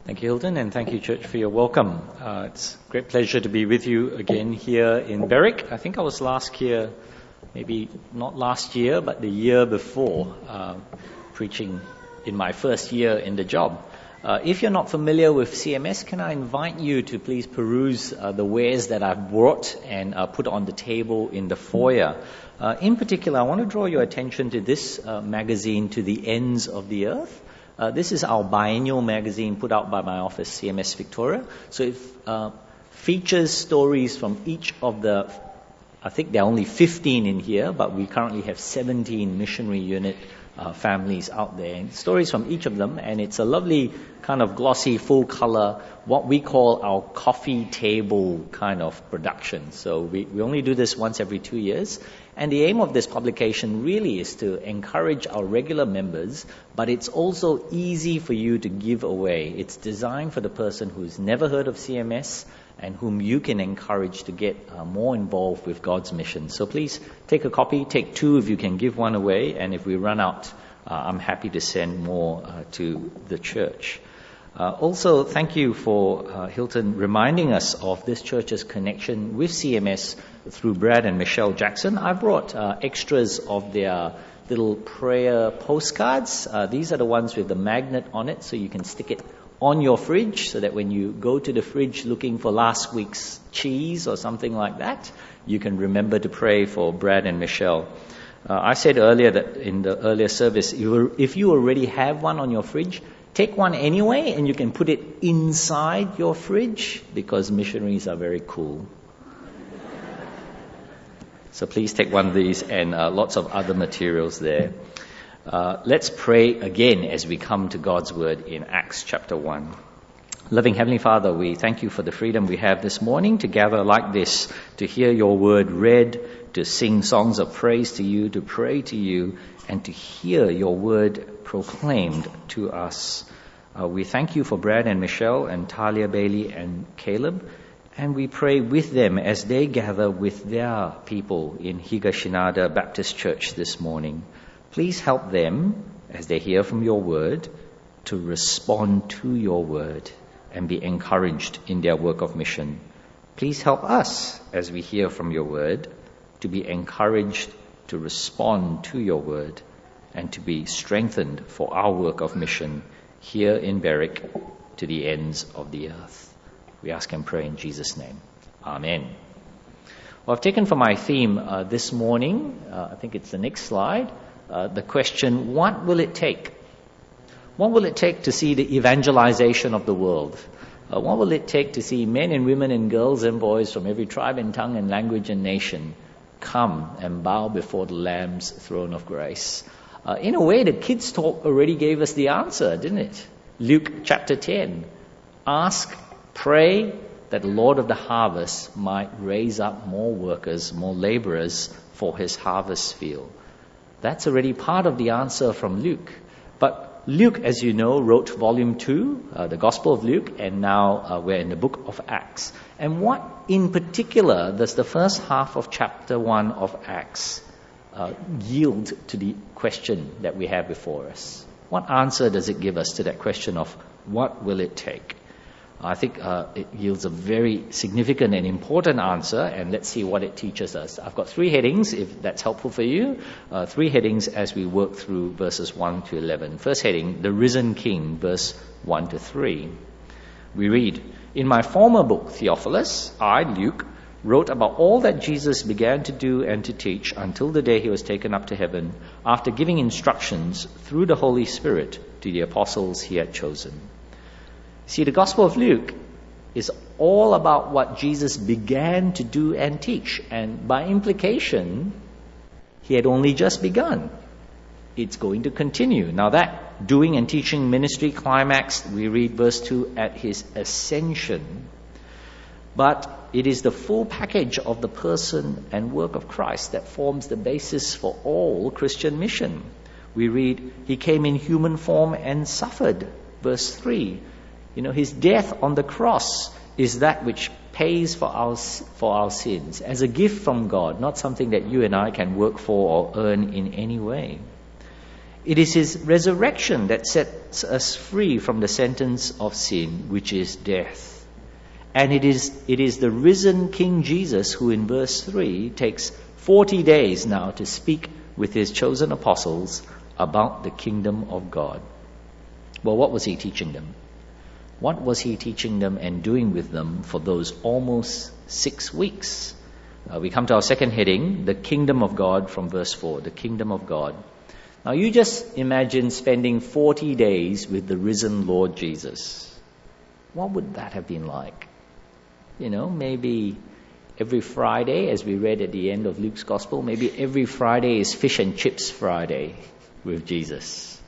Thank you, Hilton, and thank you, Church, for your welcome. It's a great pleasure to be with you again here in Berwick. I think I was last here, maybe not last year, but the year before, preaching in my first year in the job. If you're not familiar with CMS, can I invite you to please peruse the wares that I've brought and put on the table in the foyer. In particular, I want to draw your attention to this magazine, To the Ends of the Earth. This is our biennial magazine put out by my office, CMS Victoria. So it features stories from each of the, I think there are only 15 in here, but we currently have 17 missionary unit families out there. And stories from each of them, and it's a lovely kind of glossy, full color, what we call our coffee table kind of production. So we only do this once every 2 years. And the aim of this publication really is to encourage our regular members, but it's also easy for you to give away. It's designed for the person who's never heard of CMS and whom you can encourage to get more involved with God's mission. So please take a copy, take two if you can give one away, and if we run out, I'm happy to send more to the church. Also, thank you for Hilton reminding us of this church's connection with CMS through Brad and Michelle Jackson. I brought extras of their little prayer postcards. These are the ones with the magnet on it, so you can stick it on your fridge so that when you go to the fridge looking for last week's cheese or something like that, you can remember to pray for Brad and Michelle. I said earlier that in the earlier service, if you already have one on your fridge, take one anyway, and you can put it inside your fridge because missionaries are very cool. So please take one of these and lots of other materials there. Let's pray again as we come to God's Word in Acts chapter 1. Loving Heavenly Father, we thank you for the freedom we have this morning to gather like this, to hear your Word read, to sing songs of praise to you, to pray to you, and to hear your Word proclaimed to us. We thank you for Brad and Michelle and Talia Bailey and Caleb, and we pray with them as they gather with their people in Higashinada Baptist Church this morning. Please help them, as they hear from your Word, to respond to your Word and be encouraged in their work of mission. Please help us, as we hear from your Word, to be encouraged to respond to your Word and to be strengthened for our work of mission here in Berwick to the ends of the earth. We ask and pray in Jesus' name. Amen. Well, I've taken for my theme this morning, I think it's the next slide, the question, what will it take? What will it take to see the evangelization of the world? What will it take to see men and women and girls and boys from every tribe and tongue and language and nation come and bow before the Lamb's throne of grace? In a way, the kids' talk already gave us the answer, didn't it? Luke chapter 10. Ask, pray that the Lord of the harvest might raise up more workers, more laborers for his harvest field. That's already part of the answer from Luke. But Luke, as you know, wrote volume 2, the Gospel of Luke, and now we're in the book of Acts. And what in particular does the first half of chapter 1 of Acts yield to the question that we have before us? What answer does it give us to that question of what will it take? I think it yields a very significant and important answer, and let's see what it teaches us. I've got 3 headings, if that's helpful for you. 3 headings as we work through verses 1 to 11. First heading, the risen King, verse 1 to 3. We read, "In my former book, Theophilus, I, Luke, wrote about all that Jesus began to do and to teach until the day he was taken up to heaven, after giving instructions through the Holy Spirit to the apostles he had chosen." See, the Gospel of Luke is all about what Jesus began to do and teach. And by implication, he had only just begun. It's going to continue. Now that doing and teaching ministry climaxed, we read verse 2, at his ascension. But it is the full package of the person and work of Christ that forms the basis for all Christian mission. We read, he came in human form and suffered. Verse 3. You know, his death on the cross is that which pays for our sins as a gift from God, not something that you and I can work for or earn in any way. It is his resurrection that sets us free from the sentence of sin, which is death. And it is the risen King Jesus who in verse 3 takes 40 days now to speak with his chosen apostles about the kingdom of God. Well, what was he teaching them? What was he teaching them and doing with them for those almost 6 weeks? We come to our second heading, the kingdom of God, from verse 4, the kingdom of God. Now you just imagine spending 40 days with the risen Lord Jesus. What would that have been like? Maybe every Friday, as we read at the end of Luke's Gospel, maybe every Friday is fish and chips Friday with Jesus.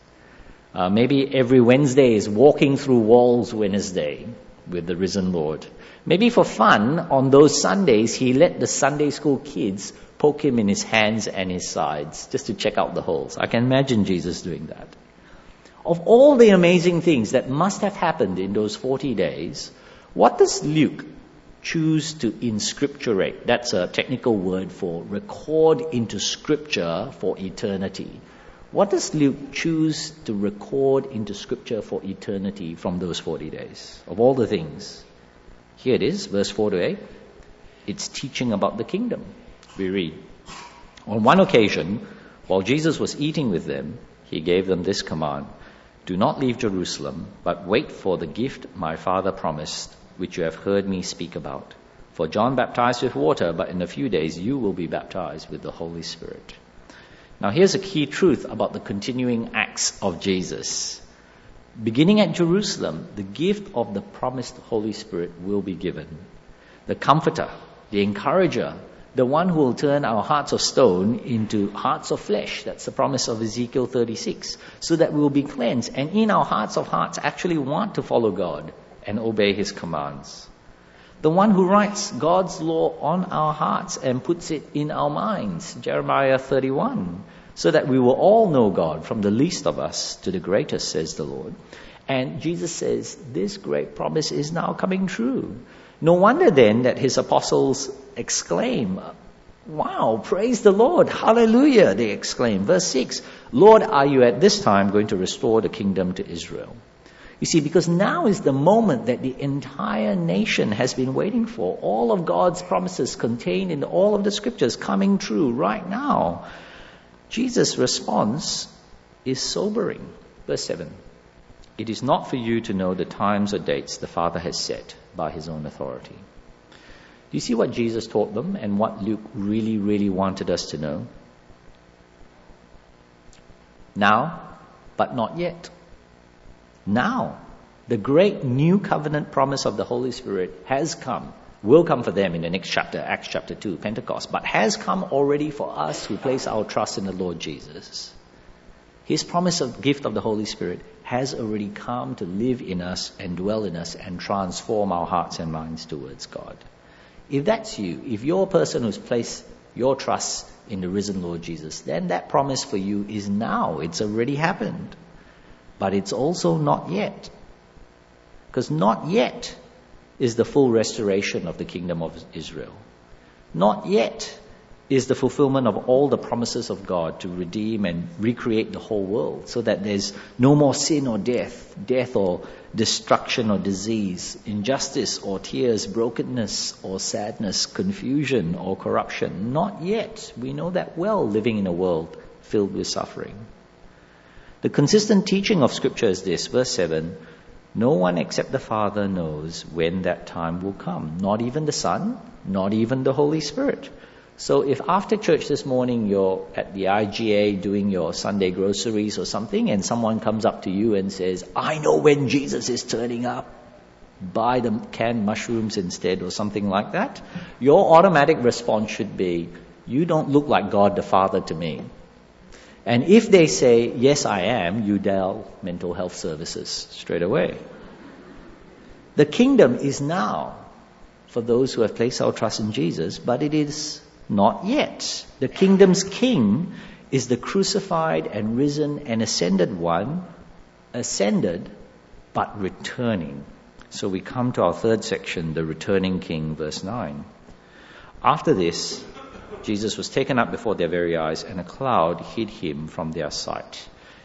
Maybe every Wednesday is walking through walls Wednesday with the risen Lord. Maybe for fun, on those Sundays, he let the Sunday school kids poke him in his hands and his sides just to check out the holes. I can imagine Jesus doing that. Of all the amazing things that must have happened in those 40 days, what does Luke choose to inscripturate? That's a technical word for record into Scripture for eternity. What does Luke choose to record into Scripture for eternity from those 40 days? Of all the things. Here it is, verse 4 to 8. It's teaching about the kingdom. We read, on one occasion, while Jesus was eating with them, he gave them this command: do not leave Jerusalem, but wait for the gift my Father promised, which you have heard me speak about. For John baptized with water, but in a few days you will be baptized with the Holy Spirit. Now here's a key truth about the continuing acts of Jesus. Beginning at Jerusalem, the gift of the promised Holy Spirit will be given. The Comforter, the Encourager, the one who will turn our hearts of stone into hearts of flesh. That's the promise of Ezekiel 36. So that we will be cleansed and in our hearts of hearts actually want to follow God and obey his commands. The one who writes God's law on our hearts and puts it in our minds. Jeremiah 31. So that we will all know God, from the least of us to the greatest, says the Lord. And Jesus says this great promise is now coming true. No wonder then that his apostles exclaim, wow, praise the Lord, hallelujah, they exclaim. Verse 6, Lord, are you at this time going to restore the kingdom to Israel? You see, because now is the moment that the entire nation has been waiting for. All of God's promises contained in all of the scriptures coming true right now. Jesus' response is sobering. Verse 7, it is not for you to know the times or dates the Father has set by his own authority. Do you see what Jesus taught them and what Luke really, really wanted us to know? Now, but not yet. Now, the great new covenant promise of the Holy Spirit has come, will come for them in the next chapter, Acts chapter 2, Pentecost, but has come already for us who place our trust in the Lord Jesus. His promise of gift of the Holy Spirit has already come to live in us and dwell in us and transform our hearts and minds towards God. If that's you, if you're a person who's placed your trust in the risen Lord Jesus, then that promise for you is now. It's already happened. But it's also not yet. Because not yet is the full restoration of the kingdom of Israel. Not yet is the fulfillment of all the promises of God to redeem and recreate the whole world so that there's no more sin or death or destruction or disease, injustice or tears, brokenness or sadness, confusion or corruption. Not yet. We know that well, living in a world filled with suffering. The consistent teaching of Scripture is this, verse 7, no one except the Father knows when that time will come, not even the Son, not even the Holy Spirit. So if after church this morning you're at the IGA doing your Sunday groceries or something and someone comes up to you and says, I know when Jesus is turning up, buy the canned mushrooms instead or something like that, your automatic response should be, you don't look like God the Father to me. And if they say, yes, I am, you dial mental health services straight away. The kingdom is now for those who have placed our trust in Jesus, but it is not yet. The kingdom's king is the crucified and risen and ascended one, ascended but returning. So we come to our third section, the returning king, verse 9. After this, Jesus was taken up before their very eyes, and a cloud hid him from their sight.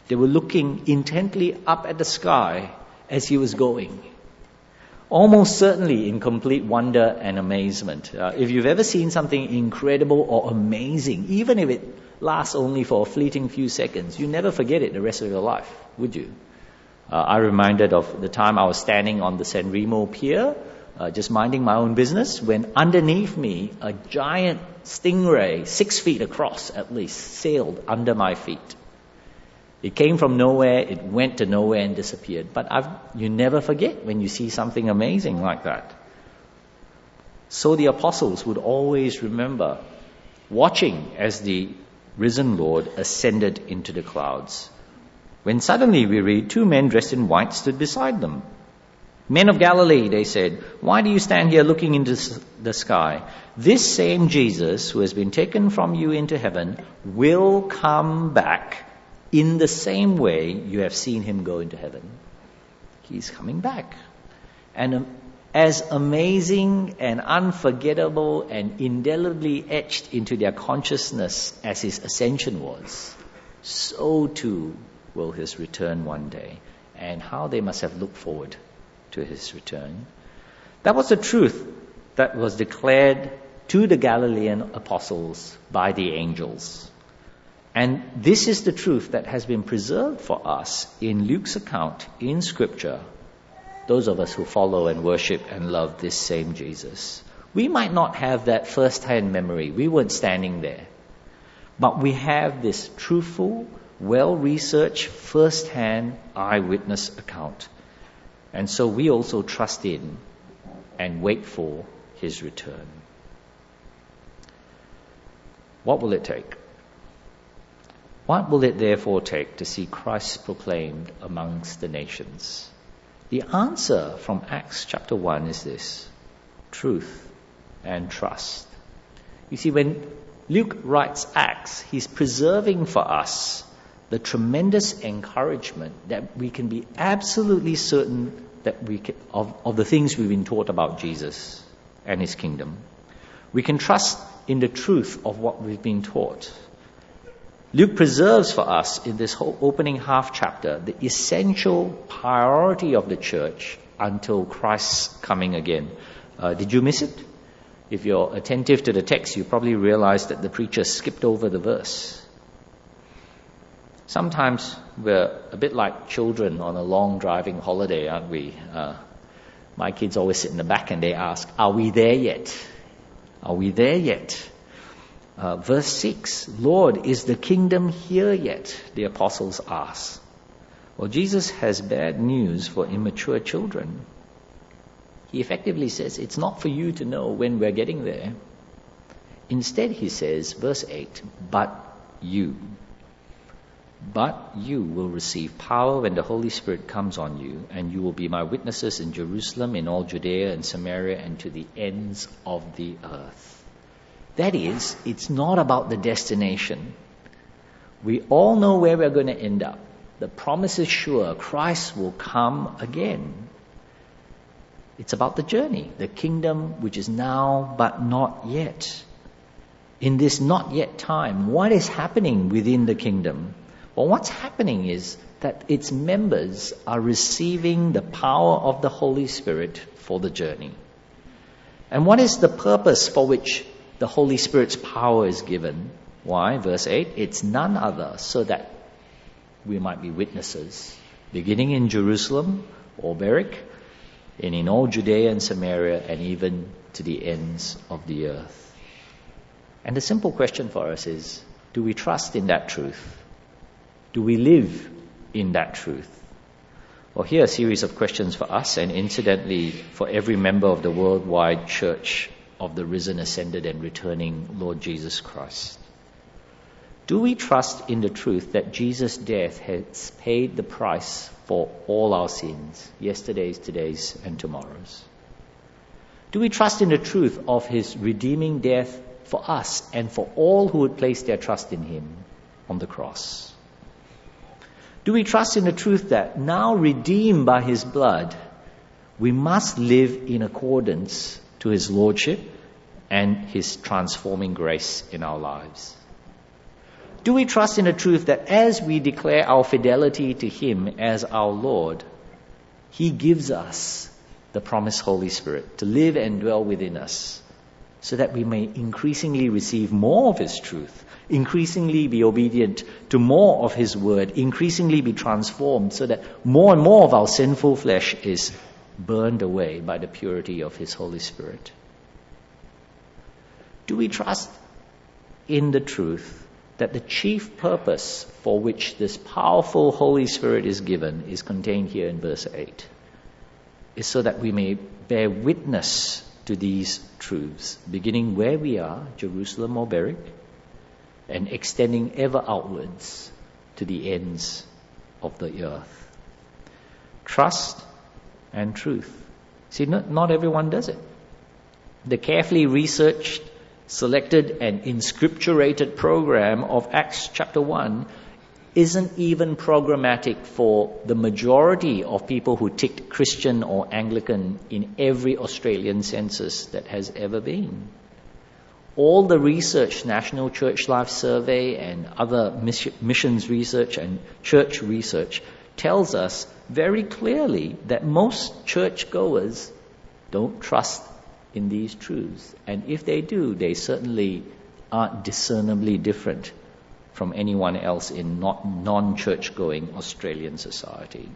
They were looking intently up at the sky as he was going, almost certainly in complete wonder and amazement. If you've ever seen something incredible or amazing, even if it lasts only for a fleeting few seconds, you never forget it the rest of your life, would you? I reminded of the time I was standing on the San Remo pier, just minding my own business, when underneath me, a giant stingray, 6 feet across at least, sailed under my feet. It came from nowhere, it went to nowhere and disappeared. But you never forget when you see something amazing like that. So the apostles would always remember watching as the risen Lord ascended into the clouds. When suddenly we read 2 men dressed in white stood beside them. Men of Galilee, they said, why do you stand here looking into the sky? This same Jesus who has been taken from you into heaven will come back in the same way you have seen him go into heaven. He's coming back. And as amazing and unforgettable and indelibly etched into their consciousness as his ascension was, so too will his return one day. And how they must have looked forward to his return. That was the truth that was declared to the Galilean apostles by the angels. And this is the truth that has been preserved for us in Luke's account in Scripture, those of us who follow and worship and love this same Jesus. We might not have that first-hand memory. We weren't standing there. But we have this truthful, well-researched, first-hand eyewitness account. And so we also trust in and wait for his return. What will it take? What will it therefore take to see Christ proclaimed amongst the nations? The answer from Acts chapter 1 is this: truth and trust. You see, when Luke writes Acts, he's preserving for us the tremendous encouragement that we can be absolutely certain that of the things we've been taught about Jesus and his kingdom. We can trust in the truth of what we've been taught. Luke preserves for us in this whole opening half chapter the essential priority of the church until Christ's coming again. Did you miss it? If you're attentive to the text, you probably realize that the preacher skipped over the verse. Sometimes we're a bit like children on a long driving holiday, aren't we? My kids always sit in the back and they ask, are we there yet? Are we there yet? Verse 6, Lord, is the kingdom here yet? The apostles ask. Well, Jesus has bad news for immature children. He effectively says, it's not for you to know when we're getting there. Instead, he says, verse 8, but you will receive power when the Holy Spirit comes on you, and you will be my witnesses in Jerusalem, in all Judea and Samaria, and to the ends of the earth. That is, it's not about the destination. We all know where we're going to end up. The promise is sure. Christ will come again. It's about the journey, the kingdom which is now but not yet. In this not yet time, what is happening within the kingdom? Well, what's happening is that its members are receiving the power of the Holy Spirit for the journey. And what is the purpose for which the Holy Spirit's power is given? Why? Verse 8, it's none other so that we might be witnesses, beginning in Jerusalem or Berwick, and in all Judea and Samaria, and even to the ends of the earth. And the simple question for us is, do we trust in that truth? Do we live in that truth? Well, here are a series of questions for us, and incidentally for every member of the worldwide church of the risen, ascended, and returning Lord Jesus Christ. Do we trust in the truth that Jesus' death has paid the price for all our sins, yesterday's, today's, and tomorrow's? Do we trust in the truth of his redeeming death for us and for all who would place their trust in him on the cross? Do we trust in the truth that now redeemed by his blood, we must live in accordance to his lordship and his transforming grace in our lives? Do we trust in the truth that as we declare our fidelity to Him as our Lord, He gives us the promised Holy Spirit to live and dwell within us, so that we may increasingly receive more of His truth, increasingly be obedient to more of His word, increasingly be transformed, so that more and more of our sinful flesh is burned away by the purity of His Holy Spirit? Do we trust in the truth that the chief purpose for which this powerful Holy Spirit is given is contained here in verse 8, is so that we may bear witness to these truths, beginning where we are, Jerusalem or Berwick, and extending ever outwards to the ends of the earth. Trust and truth. See, not everyone does it. The carefully researched, selected and inscripturated program of Acts chapter 1 isn't even programmatic for the majority of people who ticked Christian or Anglican in every Australian census that has ever been. All the research, National Church Life Survey and other missions research and church research tells us very clearly that most churchgoers don't trust in these truths. And if they do, they certainly aren't discernibly different from anyone else in non-church-going Australian society.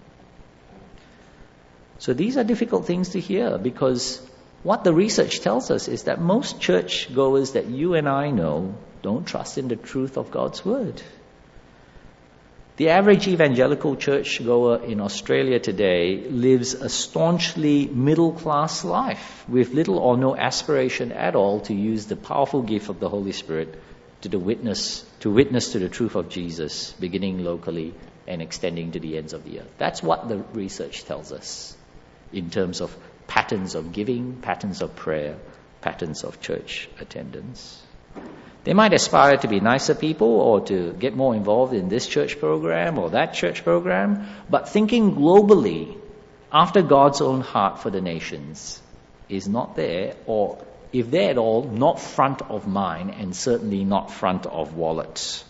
So these are difficult things to hear, because what the research tells us is that most church-goers that you and I know don't trust in the truth of God's word. The average evangelical churchgoer in Australia today lives a staunchly middle-class life with little or no aspiration at all to use the powerful gift of the Holy Spirit to witness to the truth of Jesus, beginning locally and extending to the ends of the earth. That's what the research tells us in terms of patterns of giving, patterns of prayer, patterns of church attendance. They might aspire to be nicer people or to get more involved in this church program or that church program, but thinking globally after God's own heart for the nations is not there, or if there at all, not front of mind and certainly not front of wallets.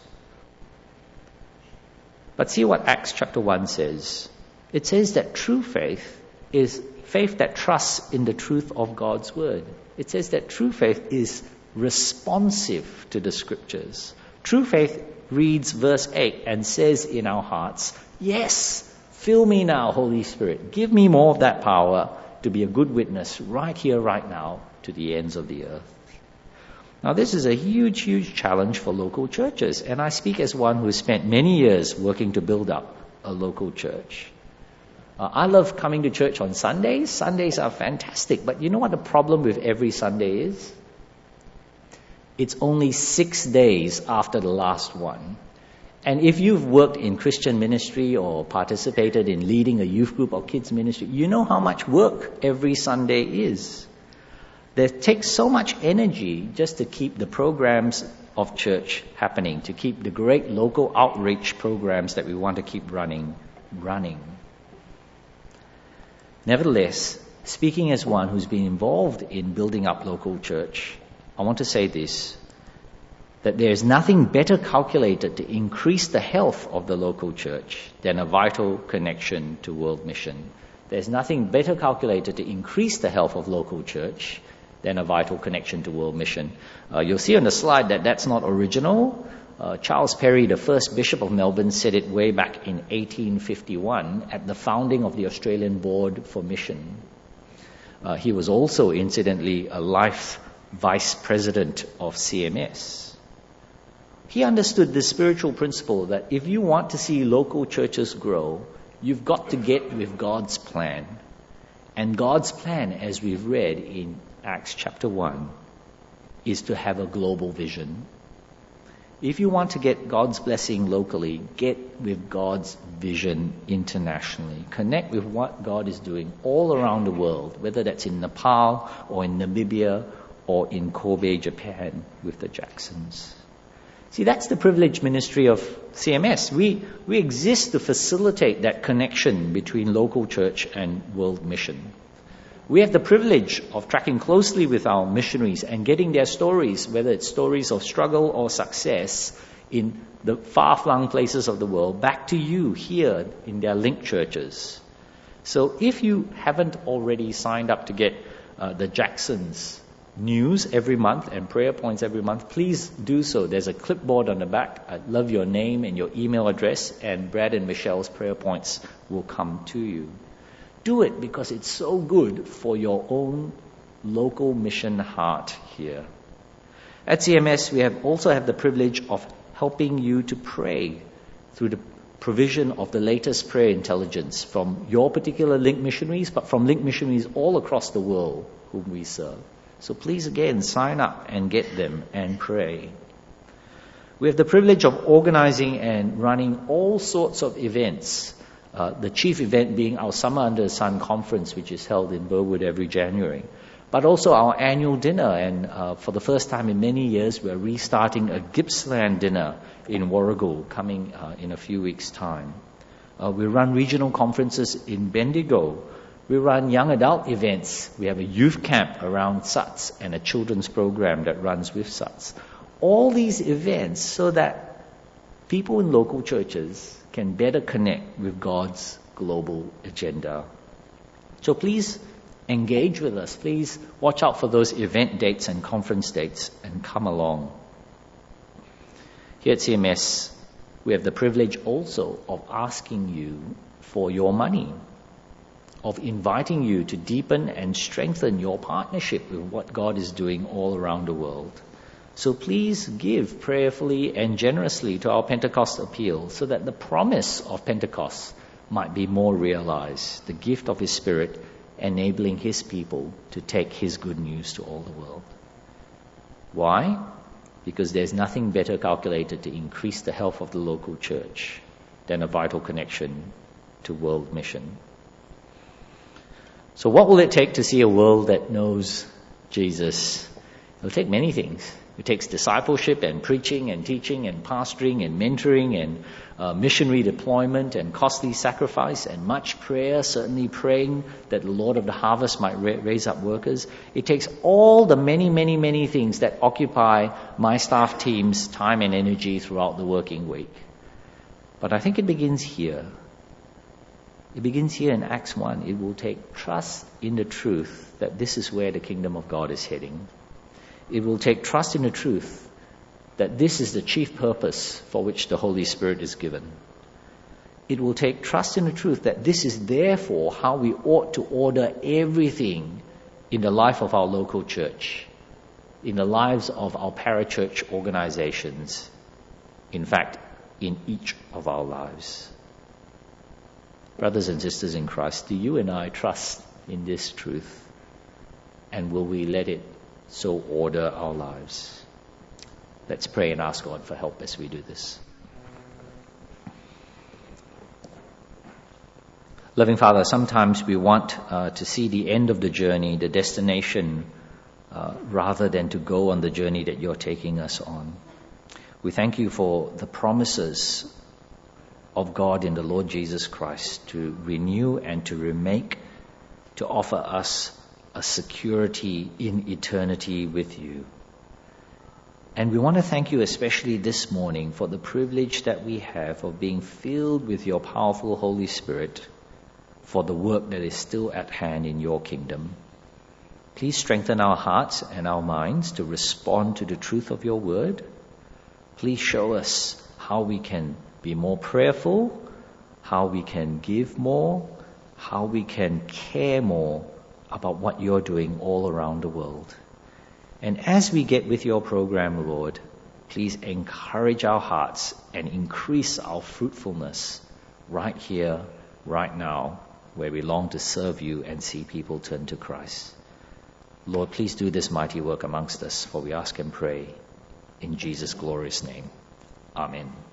But see what Acts chapter 1 says. It says that true faith is faith that trusts in the truth of God's word. It says that true faith is responsive to the scriptures. True faith reads verse 8 and says in our hearts, yes, fill me now, Holy Spirit. Give me more of that power to be a good witness right here, right now, to the ends of the earth. Now, this is a huge, huge challenge for local churches, and I speak as one who has spent many years working to build up a local church. I love coming to church on Sundays. Sundays are fantastic, but you know what the problem with every Sunday is? It's only 6 days after the last one. And if you've worked in Christian ministry or participated in leading a youth group or kids ministry, you know how much work every Sunday is. It takes so much energy just to keep the programs of church happening, to keep the great local outreach programs that we want to keep running. Nevertheless, speaking as one who's been involved in building up local church, I want to say this, that there is nothing better calculated to increase the health of the local church than a vital connection to world mission. There's nothing better calculated to increase the health of local church than a vital connection to world mission. You'll see on the slide that that's not original. Charles Perry, the first Bishop of Melbourne, said it way back in 1851 at the founding of the Australian Board for Mission. He was also, incidentally, a life vice president of CMS. He understood the spiritual principle that if you want to see local churches grow, you've got to get with God's plan. And God's plan, as we've read in Acts chapter 1, is to have a global vision. If you want to get God's blessing locally, get with God's vision internationally. Connect with what God is doing all around the world, whether that's in Nepal or in Namibia or in Kobe, Japan, with the Jacksons. See, that's the privileged ministry of CMS. We exist to facilitate that connection between local church and world mission. We have the privilege of tracking closely with our missionaries and getting their stories, whether it's stories of struggle or success, in the far-flung places of the world back to you here in their link churches. So if you haven't already signed up to get the Jacksons news every month and prayer points every month, please do so. There's a clipboard on the back. I'd love your name and your email address, and Brad and Michelle's prayer points will come to you. Do it because it's so good for your own local mission heart here. At CMS, we also have the privilege of helping you to pray through the provision of the latest prayer intelligence from your particular link missionaries, but from link missionaries all across the world whom we serve. So please again, sign up and get them and pray. We have the privilege of organizing and running all sorts of events. The chief event being our Summer Under the Sun conference, which is held in Burwood every January. But also our annual dinner, and for the first time in many years, we're restarting a Gippsland dinner in Warragul coming in a few weeks' time. We run regional conferences in Bendigo. We run young adult events. We have a youth camp around SUTS and a children's program that runs with SUTS. All these events so that people in local churches can better connect with God's global agenda. So please engage with us. Please watch out for those event dates and conference dates and come along. Here at CMS, we have the privilege also of asking you for your money, of inviting you to deepen and strengthen your partnership with what God is doing all around the world. So please give prayerfully and generously to our Pentecost appeal so that the promise of Pentecost might be more realized, the gift of His Spirit enabling His people to take His good news to all the world. Why? Because there's nothing better calculated to increase the health of the local church than a vital connection to world mission. So what will it take to see a world that knows Jesus? It'll take many things. It takes discipleship and preaching and teaching and pastoring and mentoring and missionary deployment and costly sacrifice and much prayer, certainly praying that the Lord of the harvest might raise up workers. It takes all the many things that occupy my staff team's time and energy throughout the working week. But I think it begins here. It begins here in Acts 1. It will take trust in the truth that this is where the kingdom of God is heading. It will take trust in the truth that this is the chief purpose for which the Holy Spirit is given. It will take trust in the truth that this is therefore how we ought to order everything in the life of our local church, in the lives of our parachurch organizations, in fact, in each of our lives. Brothers and sisters in Christ, do you and I trust in this truth? And will we let it so order our lives? Let's pray and ask God for help as we do this. Loving Father, sometimes we want to see the end of the journey, the destination, rather than to go on the journey that you're taking us on. We thank you for the promises of God in the Lord Jesus Christ to renew and to remake, to offer us a security in eternity with you. And we want to thank you especially this morning for the privilege that we have of being filled with your powerful Holy Spirit for the work that is still at hand in your kingdom. Please strengthen our hearts and our minds to respond to the truth of your word. Please show us how we can be more prayerful, how we can give more, how we can care more about what you're doing all around the world. And as we get with your program, Lord, please encourage our hearts and increase our fruitfulness right here, right now, where we long to serve you and see people turn to Christ. Lord, please do this mighty work amongst us, for we ask and pray in Jesus' glorious name. Amen.